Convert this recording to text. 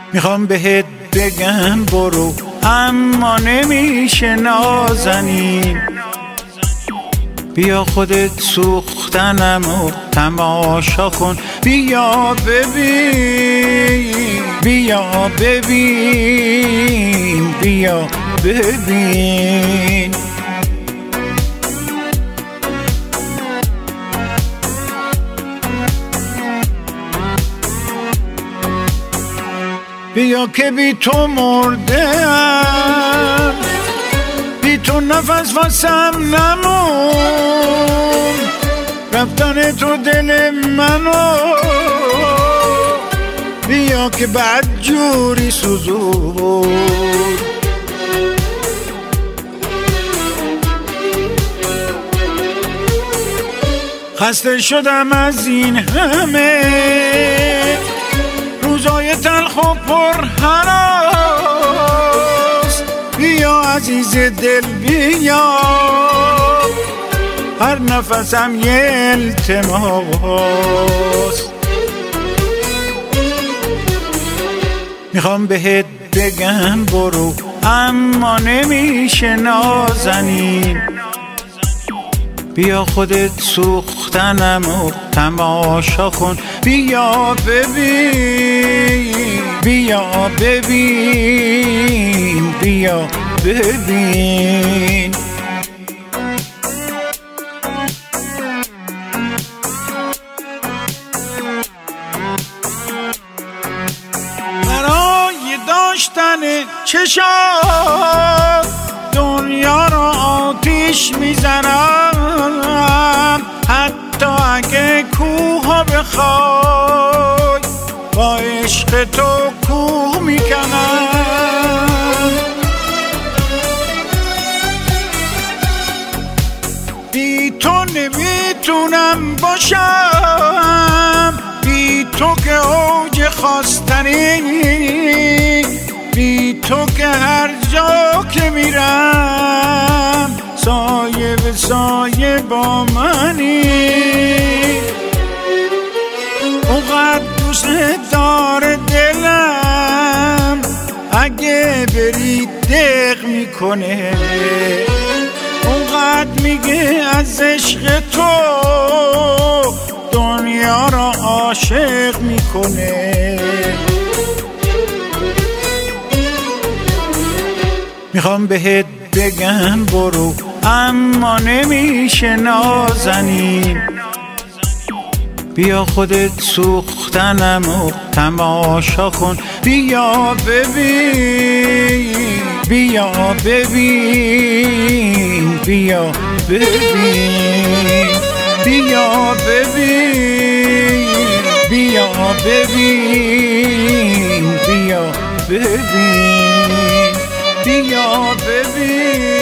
میخوام بهت بگم برو اما نمیشه نازنین. بیا خودت سوختنمو تماشا کن، بیا ببین، بیا ببین، بیا ببین. بیا که بی تو مردم، بی تو نفس واسم نمون، رفتن تو دل منو بیا که بعد جوری سوزون. خسته شدم از این همه روزای تلخ و پر هراس، بیا عزیز دل بیا، هر نفسم یه التماس. میخوام بهت بگم برو اما نمیشه نازنین. بیا خودت سوختنمو تماشا کن، بیا ببین، بیا ببین، بیا ببین. برای داشتن چشات دنیا رو آتیش میزنم، حتی اگه کوه بخوای با عشق تو کوه میکنم. بی تو نمیتونم باشم، بی تو که اوج خواستنی، بی تو که هر جا که میرم سایه به سایه با منی. اونقدر دوست داره دلم اگه بری دق میکنه، اونقدر میگه از عشق تو دنیا را عاشق میکنه. میخوام بهت بگم برو اما نمیشه نازنین. بیا خودت سوختنمو تماشا کن، بیا ببین، بیا ببین، بیا ببین، بیا ببین، بیا ببین، بیا ببین، بیا ببین.